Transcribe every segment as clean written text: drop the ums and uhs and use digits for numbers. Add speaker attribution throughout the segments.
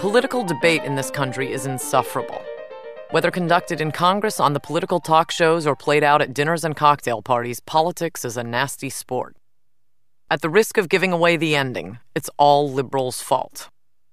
Speaker 1: Political debate in this country is insufferable. Whether conducted in Congress, on the political talk shows, or played out at dinners and cocktail parties, politics is a nasty sport. At the risk of giving away the ending, it's all liberals' fault.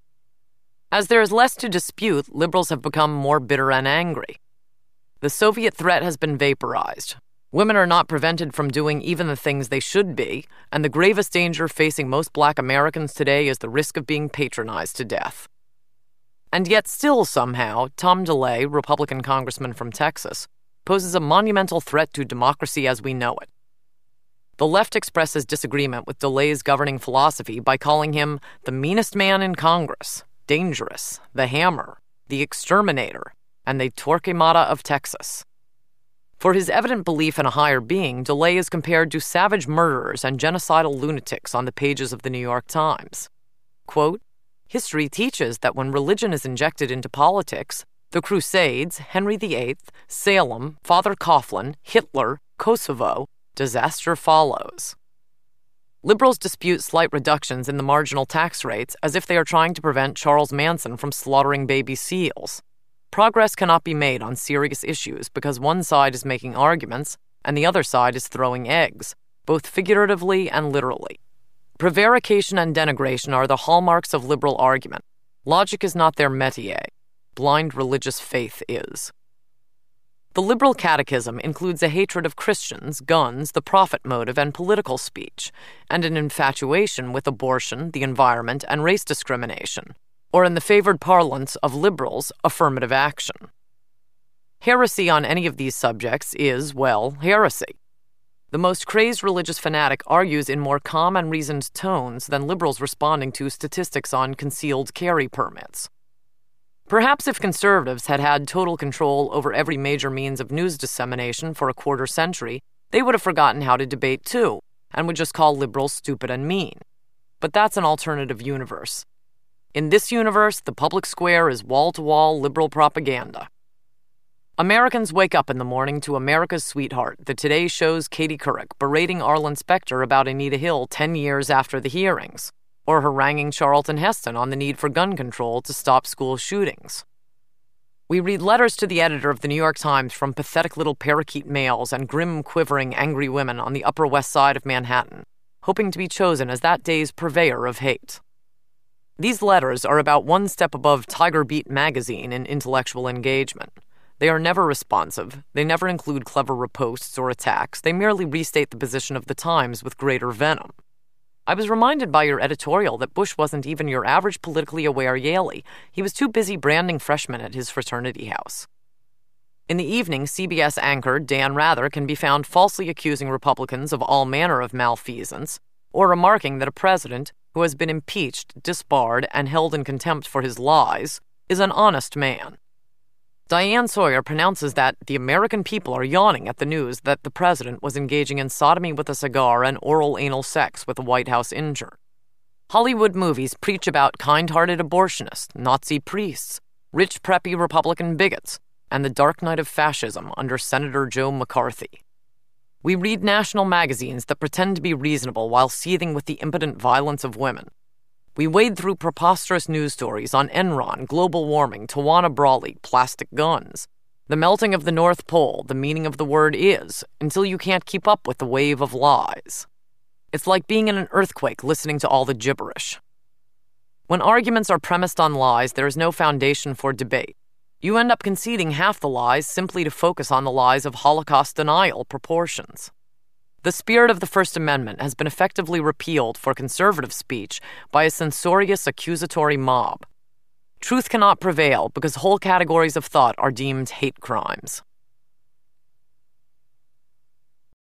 Speaker 1: As there is less to dispute, liberals have become more bitter and angry. The Soviet threat has been vaporized. Women are not prevented from doing even the things they should be, and the gravest danger facing most Black Americans today is the risk of being patronized to death. And yet still, somehow, Tom DeLay, Republican congressman from Texas, poses a monumental threat to democracy as we know it. The left expresses disagreement with DeLay's governing philosophy by calling him the meanest man in Congress, dangerous, the hammer, the exterminator, and the Torquemada of Texas. For his evident belief in a higher being, DeLay is compared to savage murderers and genocidal lunatics on the pages of the New York Times. Quote, "History teaches that when religion is injected into politics, the Crusades, Henry VIII, Salem, Father Coughlin, Hitler, Kosovo, disaster follows." Liberals dispute slight reductions in the marginal tax rates as if they are trying to prevent Charles Manson from slaughtering baby seals. Progress cannot be made on serious issues because one side is making arguments and the other side is throwing eggs, both figuratively and literally. Prevarication and denigration are the hallmarks of liberal argument. Logic is not their métier. Blind religious faith is. The liberal catechism includes a hatred of Christians, guns, the profit motive, and political speech, and an infatuation with abortion, the environment, and race discrimination, or in the favored parlance of liberals, affirmative action. Heresy on any of these subjects is, well, heresy. The most crazed religious fanatic argues in more calm and reasoned tones than liberals responding to statistics on concealed carry permits. Perhaps if conservatives had had total control over every major means of news dissemination for a quarter century, they would have forgotten how to debate too, and would just call liberals stupid and mean. But that's an alternative universe. In this universe, the public square is wall-to-wall liberal propaganda. Americans wake up in the morning to America's Sweetheart, the Today Show's Katie Couric berating Arlen Specter about Anita Hill 10 years after the hearings, or haranguing Charlton Heston on the need for gun control to stop school shootings. We read letters to the editor of the New York Times from pathetic little parakeet males and grim, quivering, angry women on the Upper West Side of Manhattan, hoping to be chosen as that day's purveyor of hate. These letters are about one step above Tiger Beat magazine in intellectual engagement. They are never responsive. They never include clever riposts or attacks. They merely restate the position of the Times with greater venom. I was reminded by your editorial that Bush wasn't even your average politically aware Yalie. He was too busy branding freshmen at his fraternity house. In the evening, CBS anchor Dan Rather can be found falsely accusing Republicans of all manner of malfeasance, or remarking that a president who has been impeached, disbarred, and held in contempt for his lies is an honest man. Diane Sawyer pronounces that the American people are yawning at the news that the president was engaging in sodomy with a cigar and oral anal sex with a White House intern. Hollywood movies preach about kind-hearted abortionists, Nazi priests, rich preppy Republican bigots, and the dark night of fascism under Senator Joe McCarthy. We read national magazines that pretend to be reasonable while seething with the impotent violence of women. We wade through preposterous news stories on Enron, global warming, Tawana Brawley, plastic guns, the melting of the North Pole, the meaning of the word is, until you can't keep up with the wave of lies. It's like being in an earthquake listening to all the gibberish. When arguments are premised on lies, there is no foundation for debate. You end up conceding half the lies simply to focus on the lies of Holocaust denial proportions. The spirit of the First Amendment has been effectively repealed for conservative speech by a censorious accusatory mob. Truth cannot prevail because whole categories of thought are deemed hate crimes.